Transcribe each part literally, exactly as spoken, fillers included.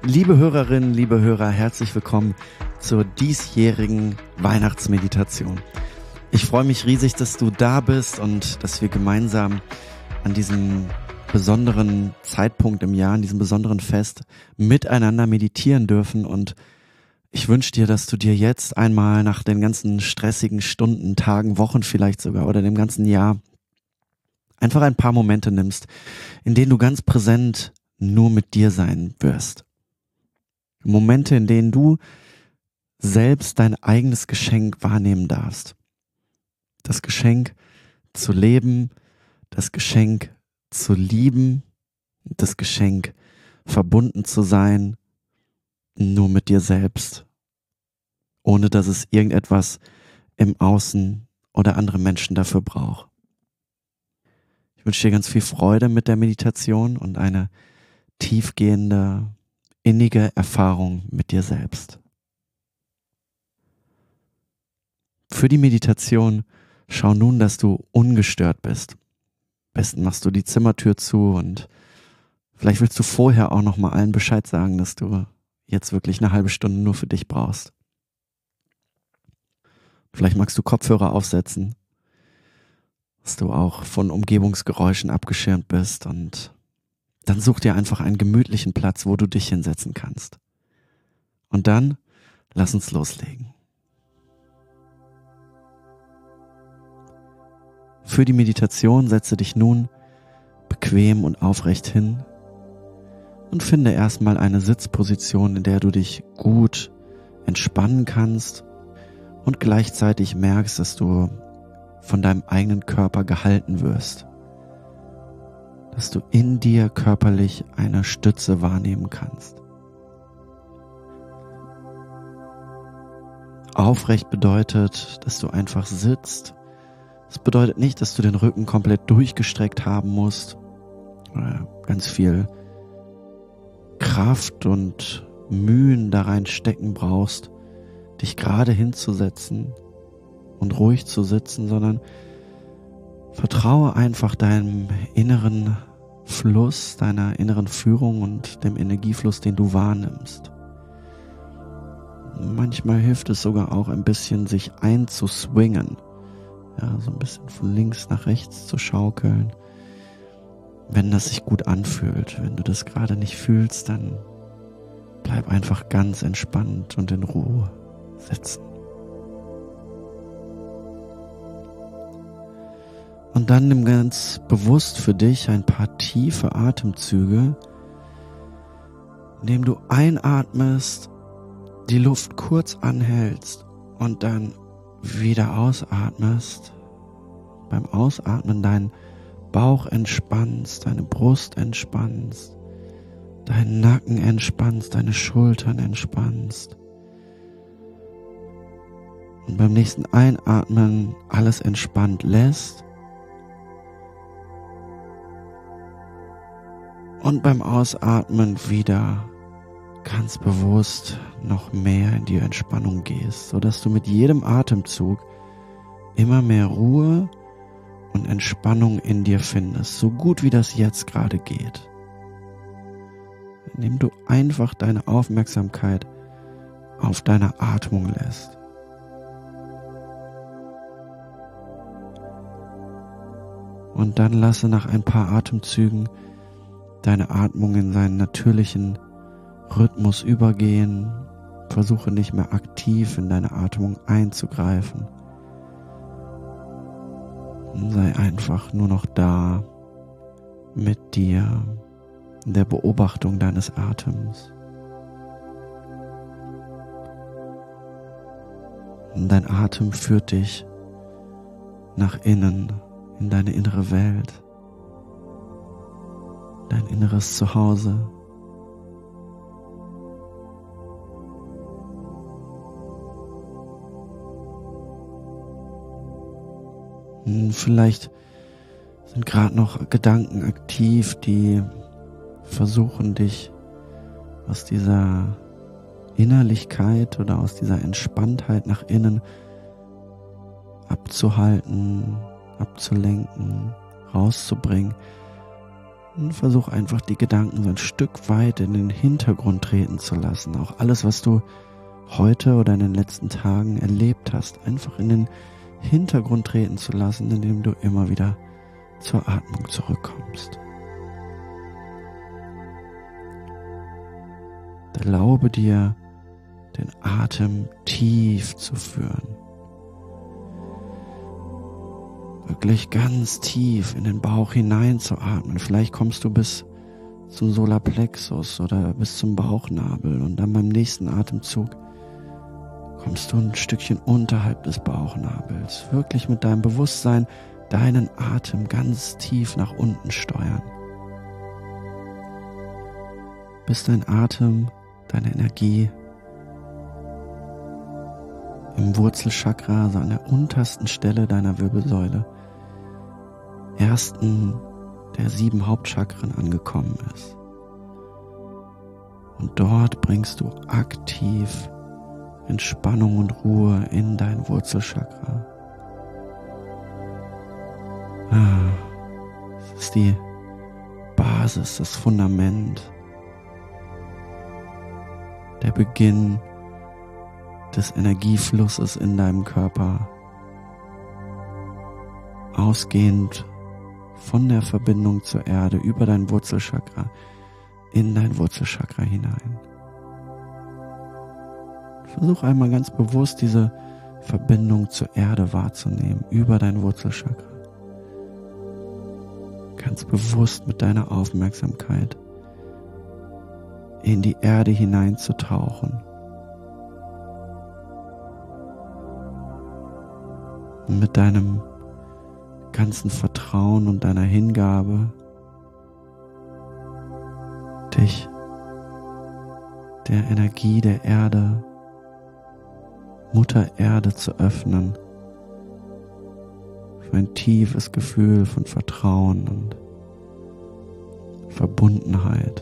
Liebe Hörerinnen, liebe Hörer, herzlich willkommen zur diesjährigen Weihnachtsmeditation. Ich freue mich riesig, dass du da bist und dass wir gemeinsam an diesem besonderen Zeitpunkt im Jahr, an diesem besonderen Fest miteinander meditieren dürfen. Und ich wünsche dir, dass du dir jetzt einmal nach den ganzen stressigen Stunden, Tagen, Wochen vielleicht sogar oder dem ganzen Jahr einfach ein paar Momente nimmst, in denen du ganz präsent nur mit dir sein wirst. Momente, in denen du selbst dein eigenes Geschenk wahrnehmen darfst. Das Geschenk zu leben, das Geschenk zu lieben, das Geschenk verbunden zu sein, nur mit dir selbst, ohne dass es irgendetwas im Außen oder andere Menschen dafür braucht. Ich wünsche dir ganz viel Freude mit der Meditation und eine tiefgehende, innige Erfahrung mit dir selbst. Für die Meditation schau nun, dass du ungestört bist. Am besten machst du die Zimmertür zu und vielleicht willst du vorher auch noch mal allen Bescheid sagen, dass du jetzt wirklich eine halbe Stunde nur für dich brauchst. Vielleicht magst du Kopfhörer aufsetzen, dass du auch von Umgebungsgeräuschen abgeschirmt bist, und dann such dir einfach einen gemütlichen Platz, wo du dich hinsetzen kannst. Und dann lass uns loslegen. Für die Meditation setze dich nun bequem und aufrecht hin und finde erstmal eine Sitzposition, in der du dich gut entspannen kannst und gleichzeitig merkst, dass du von deinem eigenen Körper gehalten wirst, dass du in dir körperlich eine Stütze wahrnehmen kannst. Aufrecht bedeutet, dass du einfach sitzt. Das bedeutet nicht, dass du den Rücken komplett durchgestreckt haben musst oder ganz viel Kraft und Mühen da rein stecken brauchst, dich gerade hinzusetzen und ruhig zu sitzen, sondern vertraue einfach deinem inneren Fluss, deiner inneren Führung und dem Energiefluss, den du wahrnimmst. Manchmal hilft es sogar auch ein bisschen, sich einzuswingen. Ja, so ein bisschen von links nach rechts zu schaukeln, wenn das sich gut anfühlt. Wenn du das gerade nicht fühlst, dann bleib einfach ganz entspannt und in Ruhe sitzen. Und dann nimm ganz bewusst für dich ein paar tiefe Atemzüge, indem du einatmest, die Luft kurz anhältst und dann wieder ausatmest. Beim Ausatmen deinen Bauch entspannst, deine Brust entspannst, deinen Nacken entspannst, deine Schultern entspannst. Und beim nächsten Einatmen alles entspannt lässt. Und beim Ausatmen wieder ganz bewusst noch mehr in die Entspannung gehst, sodass du mit jedem Atemzug immer mehr Ruhe und Entspannung in dir findest, so gut wie das jetzt gerade geht. Indem du einfach deine Aufmerksamkeit auf deine Atmung lässt. Und dann lasse nach ein paar Atemzügen deine Atmung in seinen natürlichen Rhythmus übergehen. Versuche nicht mehr aktiv in deine Atmung einzugreifen. Sei einfach nur noch da mit dir, in der Beobachtung deines Atems. Und dein Atem führt dich nach innen, in deine innere Welt, dein inneres Zuhause. Vielleicht sind gerade noch Gedanken aktiv, die versuchen, dich aus dieser Innerlichkeit oder aus dieser Entspanntheit nach innen abzuhalten, abzulenken, rauszubringen. Und versuch einfach die Gedanken so ein Stück weit in den Hintergrund treten zu lassen. Auch alles, was du heute oder in den letzten Tagen erlebt hast, einfach in den Hintergrund treten zu lassen, indem du immer wieder zur Atmung zurückkommst. Erlaube dir, den Atem tief zu führen. Wirklich ganz tief in den Bauch hinein zu atmen. Vielleicht kommst du bis zum Solarplexus oder bis zum Bauchnabel und dann beim nächsten Atemzug kommst du ein Stückchen unterhalb des Bauchnabels. Wirklich mit deinem Bewusstsein deinen Atem ganz tief nach unten steuern. Bis dein Atem, deine Energie im Wurzelchakra, also an der untersten Stelle deiner Wirbelsäule, ersten der sieben Hauptchakren angekommen ist. Und dort bringst du aktiv Entspannung und Ruhe in dein Wurzelchakra. Ah, das ist die Basis, das Fundament, der Beginn des Energieflusses in deinem Körper, ausgehend von der Verbindung zur Erde über dein Wurzelchakra in dein Wurzelchakra hinein. Versuch einmal ganz bewusst diese Verbindung zur Erde wahrzunehmen über dein Wurzelchakra. Ganz bewusst mit deiner Aufmerksamkeit in die Erde hineinzutauchen. Und mit deinem ganzen Vertrauen und deiner Hingabe dich der Energie der Erde, Mutter Erde zu öffnen für ein tiefes Gefühl von Vertrauen und Verbundenheit.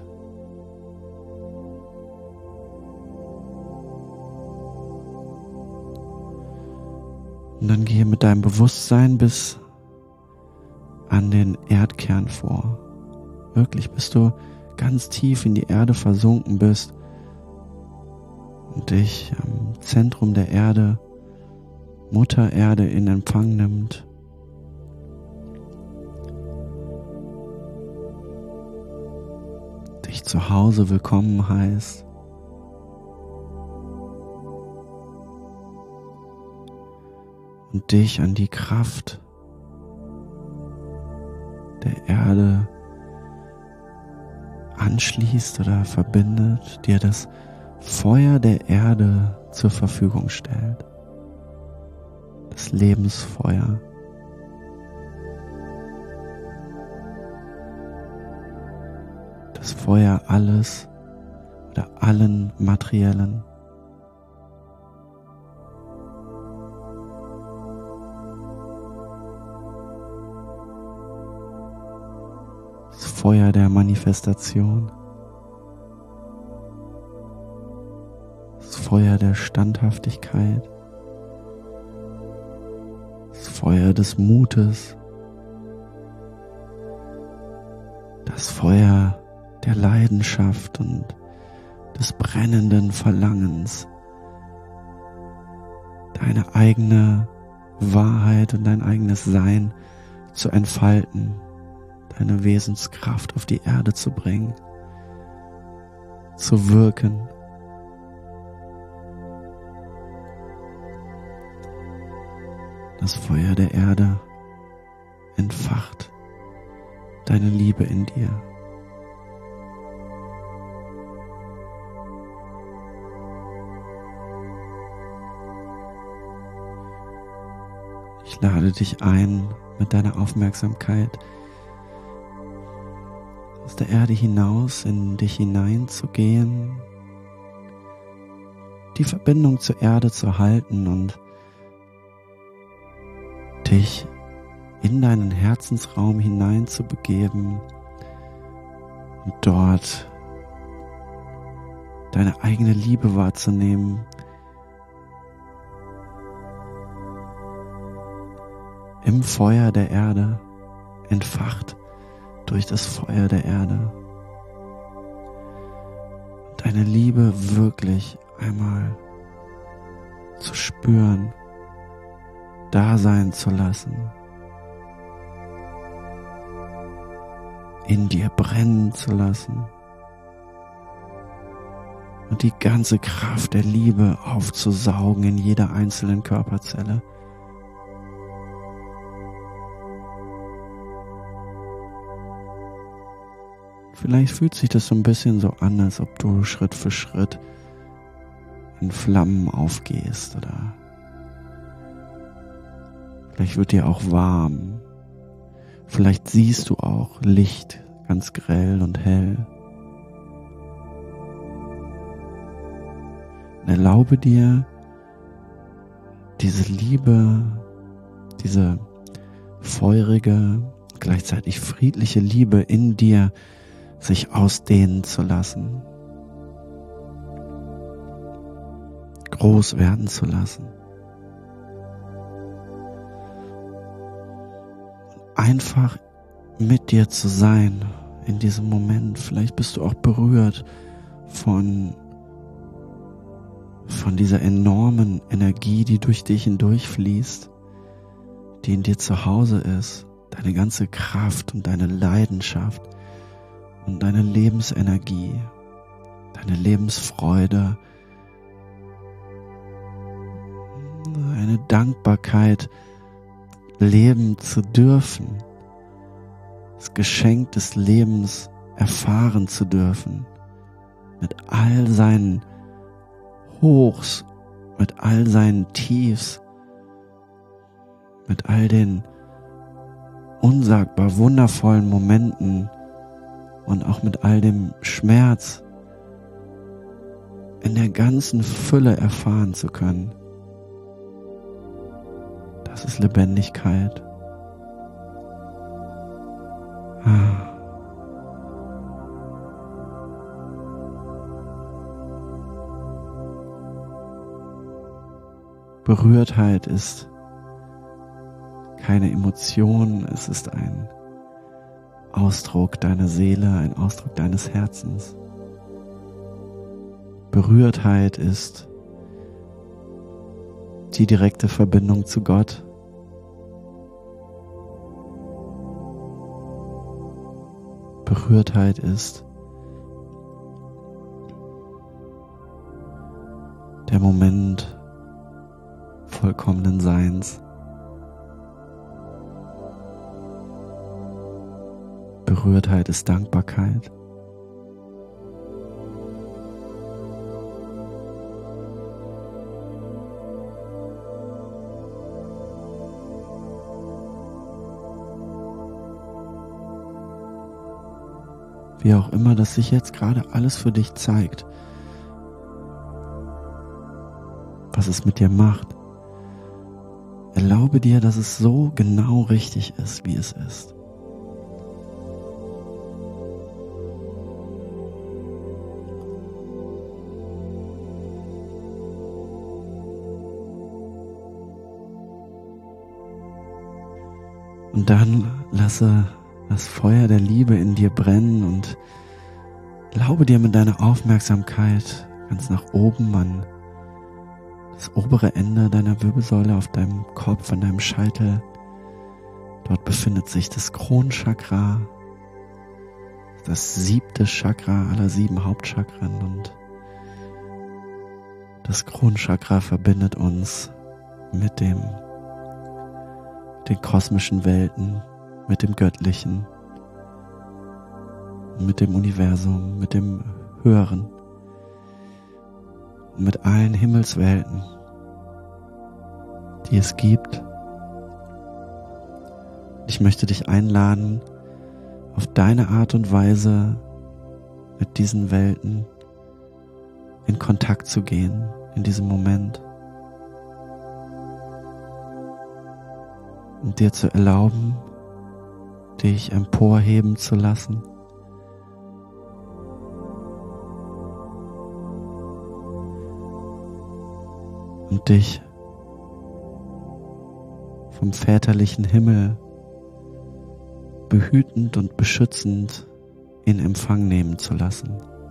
Und dann gehe mit deinem Bewusstsein bis an den Erdkern vor. Wirklich, bis du ganz tief in die Erde versunken bist und dich am Zentrum der Erde, Mutter Erde, in Empfang nimmt. Dich zu Hause willkommen heißt. Und dich an die Kraft der Erde anschließt oder verbindet, dir das Feuer der Erde zur Verfügung stellt. Das Lebensfeuer. Das Feuer alles oder allen Materiellen. Das Feuer der Manifestation. Das Feuer der Standhaftigkeit. Das Feuer des Mutes. Das Feuer der Leidenschaft und des brennenden Verlangens, deine eigene Wahrheit und dein eigenes Sein zu entfalten, deine Wesenskraft auf die Erde zu bringen, zu wirken. Das Feuer der Erde entfacht deine Liebe in dir. Ich lade dich ein, mit deiner Aufmerksamkeit aus der Erde hinaus in dich hineinzugehen, die Verbindung zur Erde zu halten und dich in deinen Herzensraum hineinzubegeben und dort deine eigene Liebe wahrzunehmen, im Feuer der Erde entfacht durch das Feuer der Erde. Deine Liebe wirklich einmal zu spüren, da sein zu lassen, in dir brennen zu lassen und die ganze Kraft der Liebe aufzusaugen in jeder einzelnen Körperzelle. Vielleicht fühlt sich das so ein bisschen so an, als ob du Schritt für Schritt in Flammen aufgehst, oder vielleicht wird dir auch warm. Vielleicht siehst du auch Licht, ganz grell und hell. Und erlaube dir, diese Liebe, diese feurige, gleichzeitig friedliche Liebe in dir sich ausdehnen zu lassen, groß werden zu lassen. Einfach mit dir zu sein in diesem Moment. Vielleicht bist du auch berührt von, von dieser enormen Energie, die durch dich hindurchfließt, die in dir zu Hause ist. Deine ganze Kraft und deine Leidenschaft und deine Lebensenergie, deine Lebensfreude, eine Dankbarkeit, leben zu dürfen, das Geschenk des Lebens erfahren zu dürfen, mit all seinen Hochs, mit all seinen Tiefs, mit all den unsagbar wundervollen Momenten und auch mit all dem Schmerz in der ganzen Fülle erfahren zu können. Das ist Lebendigkeit. Ah. Berührtheit ist keine Emotion, es ist ein Ausdruck deiner Seele, ein Ausdruck deines Herzens. Berührtheit ist die direkte Verbindung zu Gott. Berührtheit ist der Moment vollkommenen Seins. Berührtheit ist Dankbarkeit. Wie auch immer das sich jetzt gerade alles für dich zeigt, was es mit dir macht. Erlaube dir, dass es so genau richtig ist, wie es ist. Und dann lasse das Feuer der Liebe in dir brennen und erlaube dir mit deiner Aufmerksamkeit ganz nach oben an das obere Ende deiner Wirbelsäule auf deinem Kopf, an deinem Scheitel. Dort befindet sich das Kronchakra, das siebte Chakra aller sieben Hauptchakren, und das Kronchakra verbindet uns mit dem, den kosmischen Welten, mit dem Göttlichen, mit dem Universum, mit dem Höheren, mit allen Himmelswelten, die es gibt. Ich möchte dich einladen, auf deine Art und Weise mit diesen Welten in Kontakt zu gehen, in diesem Moment. Und dir zu erlauben, dich emporheben zu lassen. Und dich vom väterlichen Himmel behütend und beschützend in Empfang nehmen zu lassen.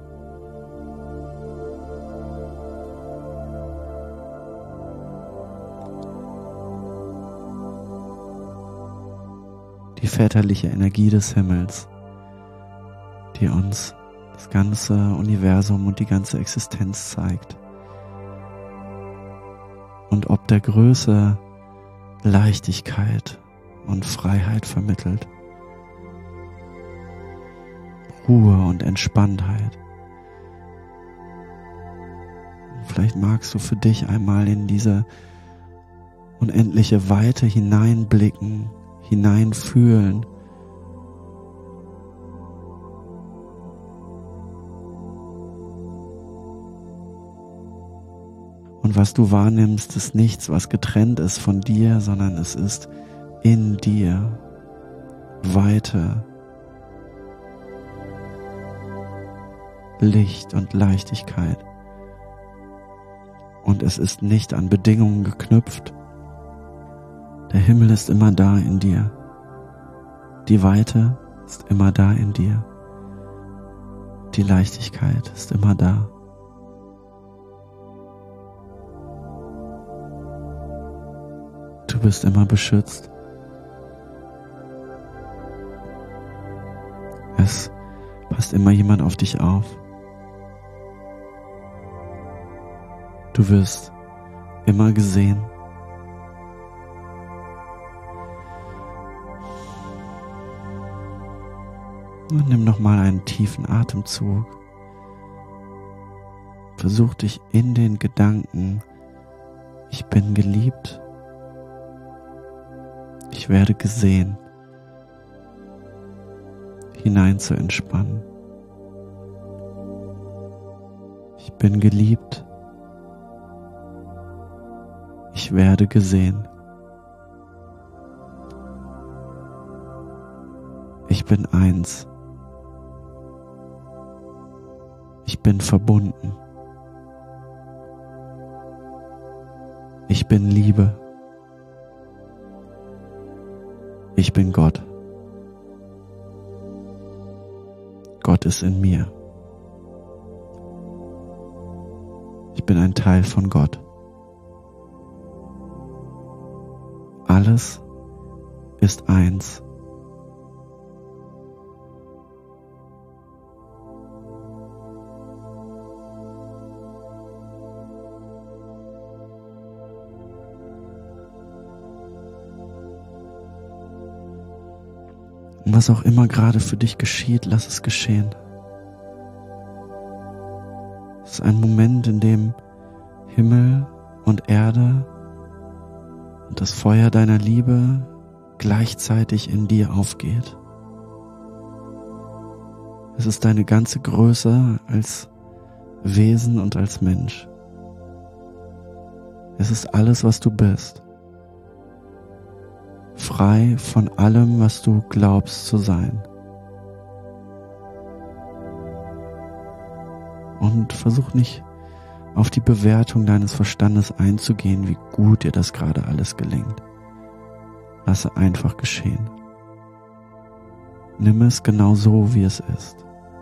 Die väterliche Energie des Himmels, die uns das ganze Universum und die ganze Existenz zeigt. Und ob der Größe Leichtigkeit und Freiheit vermittelt. Ruhe und Entspanntheit. Vielleicht magst du für dich einmal in diese unendliche Weite hineinblicken, hineinfühlen. Und was du wahrnimmst, ist nichts, was getrennt ist von dir, sondern es ist in dir Weite, Licht und Leichtigkeit. Und es ist nicht an Bedingungen geknüpft. Der Himmel ist immer da in dir. Die Weite ist immer da in dir. Die Leichtigkeit ist immer da. Du bist immer beschützt. Es passt immer jemand auf dich auf. Du wirst immer gesehen. Und nimm nochmal einen tiefen Atemzug. Versuch dich in den Gedanken, ich bin geliebt, ich werde gesehen, hinein zu entspannen. Ich bin geliebt, ich werde gesehen. Ich bin eins. Ich bin verbunden. Ich bin Liebe. Ich bin Gott. Gott ist in mir. Ich bin ein Teil von Gott. Alles ist eins. Und was auch immer gerade für dich geschieht, lass es geschehen. Es ist ein Moment, in dem Himmel und Erde und das Feuer deiner Liebe gleichzeitig in dir aufgeht. Es ist deine ganze Größe als Wesen und als Mensch. Es ist alles, was du bist. Frei von allem, was du glaubst zu sein. Und versuch nicht auf die Bewertung deines Verstandes einzugehen, wie gut dir das gerade alles gelingt. Lasse einfach geschehen. Nimm es genau so, wie es ist.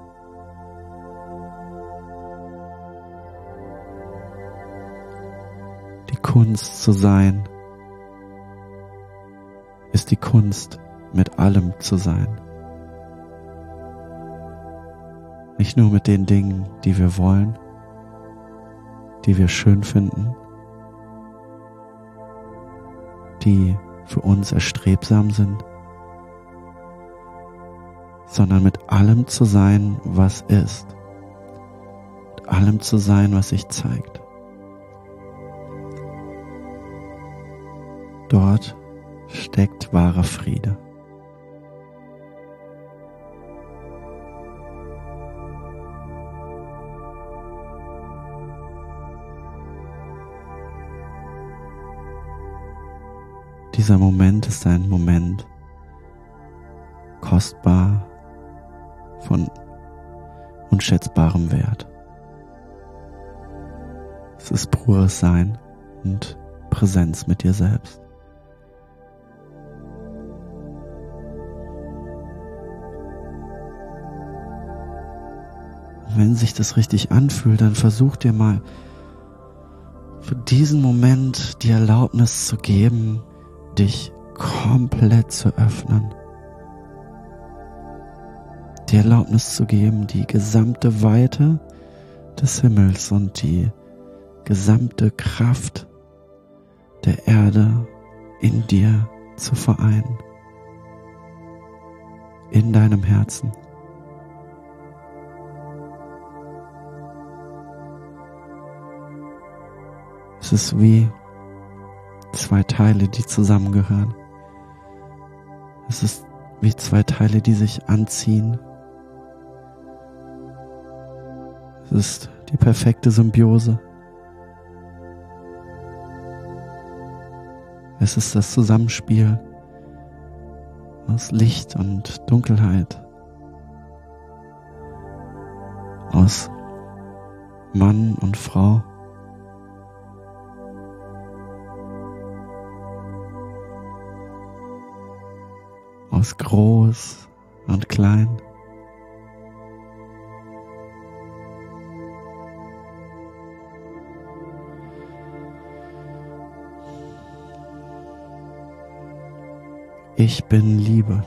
Die Kunst zu sein ist die Kunst, mit allem zu sein. Nicht nur mit den Dingen, die wir wollen, die wir schön finden, die für uns erstrebsam sind, sondern mit allem zu sein, was ist, mit allem zu sein, was sich zeigt. Dort steckt wahrer Friede. Dieser Moment ist ein Moment kostbar, von unschätzbarem Wert. Es ist pures Sein und Präsenz mit dir selbst. Wenn sich das richtig anfühlt, dann versuch dir mal für diesen Moment die Erlaubnis zu geben, dich komplett zu öffnen. Die Erlaubnis zu geben, die gesamte Weite des Himmels und die gesamte Kraft der Erde in dir zu vereinen. In deinem Herzen. Es ist wie zwei Teile, die zusammengehören. Es ist wie zwei Teile, die sich anziehen. Es ist die perfekte Symbiose. Es ist das Zusammenspiel aus Licht und Dunkelheit, aus Mann und Frau, aus groß und klein. Ich bin Liebe.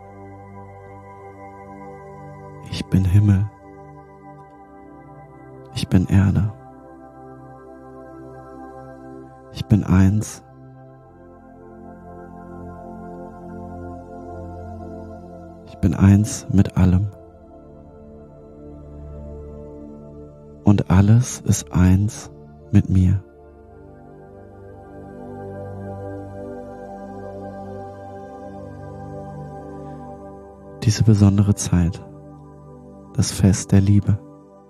Ich bin Himmel. Ich bin Erde. Ich bin eins. Ich bin eins mit allem. Und alles ist eins mit mir. Diese besondere Zeit, das Fest der Liebe,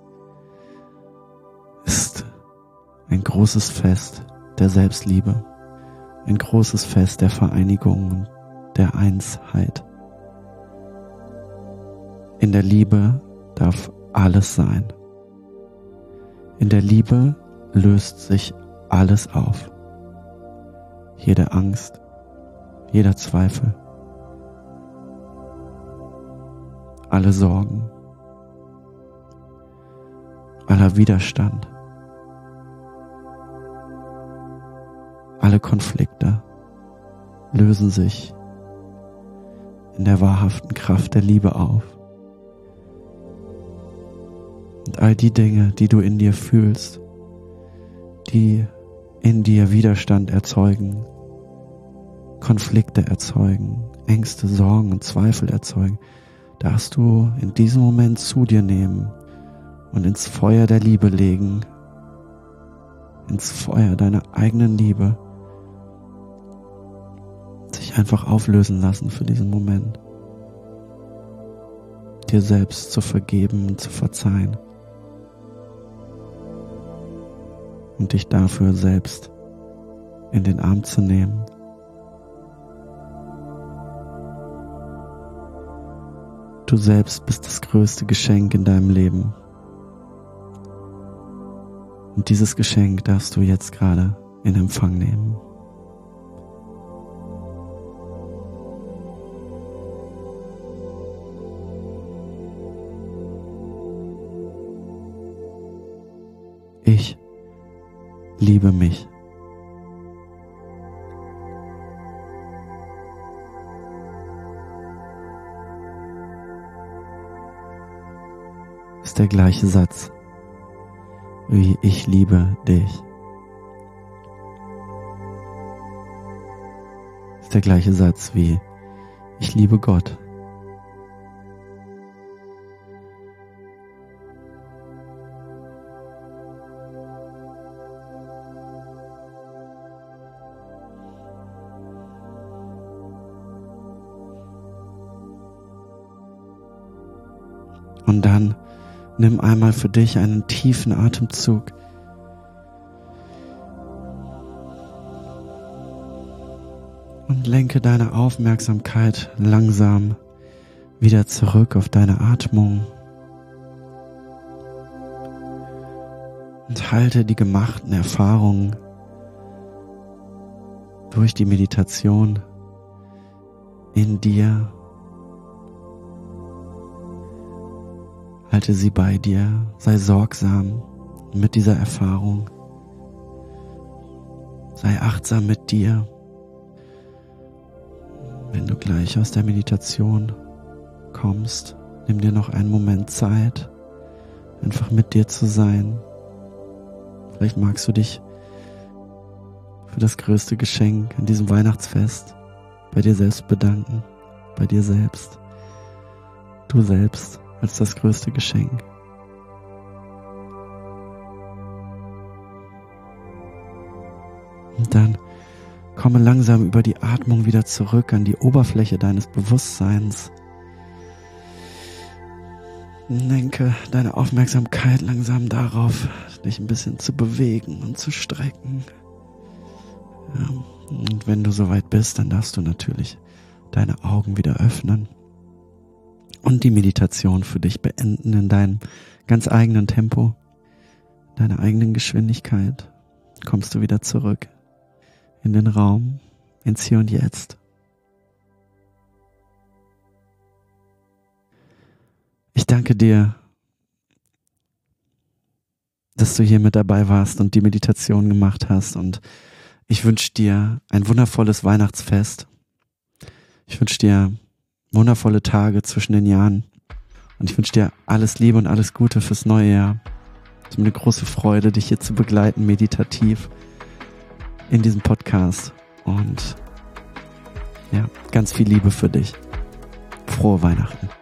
ist ein großes Fest der Selbstliebe, ein großes Fest der Vereinigung und der Einsheit. In der Liebe darf alles sein. In der Liebe löst sich alles auf. Jede Angst, jeder Zweifel, alle Sorgen, aller Widerstand, alle Konflikte lösen sich in der wahrhaften Kraft der Liebe auf. Und all die Dinge, die du in dir fühlst, die in dir Widerstand erzeugen, Konflikte erzeugen, Ängste, Sorgen und Zweifel erzeugen, darfst du in diesem Moment zu dir nehmen und ins Feuer der Liebe legen, ins Feuer deiner eigenen Liebe, sich einfach auflösen lassen für diesen Moment, dir selbst zu vergeben und zu verzeihen und dich dafür selbst in den Arm zu nehmen. Du selbst bist das größte Geschenk in deinem Leben. Und dieses Geschenk darfst du jetzt gerade in Empfang nehmen. Ich liebe mich. Ist der gleiche Satz wie ich liebe dich. Ist der gleiche Satz wie ich liebe Gott. Und dann nimm einmal für dich einen tiefen Atemzug. Und lenke deine Aufmerksamkeit langsam wieder zurück auf deine Atmung. Und halte die gemachten Erfahrungen durch die Meditation in dir. Halte sie bei dir, sei sorgsam mit dieser Erfahrung. Sei achtsam mit dir. Wenn du gleich aus der Meditation kommst, nimm dir noch einen Moment Zeit, einfach mit dir zu sein. Vielleicht magst du dich für das größte Geschenk an diesem Weihnachtsfest bei dir selbst bedanken, bei dir selbst. Du selbst als das größte Geschenk. Und dann komme langsam über die Atmung wieder zurück an die Oberfläche deines Bewusstseins. Lenke deine Aufmerksamkeit langsam darauf, dich ein bisschen zu bewegen und zu strecken. Ja, und wenn du soweit bist, dann darfst du natürlich deine Augen wieder öffnen und die Meditation für dich beenden in deinem ganz eigenen Tempo, deiner eigenen Geschwindigkeit. Kommst du wieder zurück in den Raum, ins Hier und Jetzt. Ich danke dir, dass du hier mit dabei warst und die Meditation gemacht hast, und ich wünsche dir ein wundervolles Weihnachtsfest. Ich wünsche dir wundervolle Tage zwischen den Jahren und ich wünsche dir alles Liebe und alles Gute fürs neue Jahr. Es ist mir eine große Freude, dich hier zu begleiten, meditativ in diesem Podcast, und ja, ganz viel Liebe für dich. Frohe Weihnachten.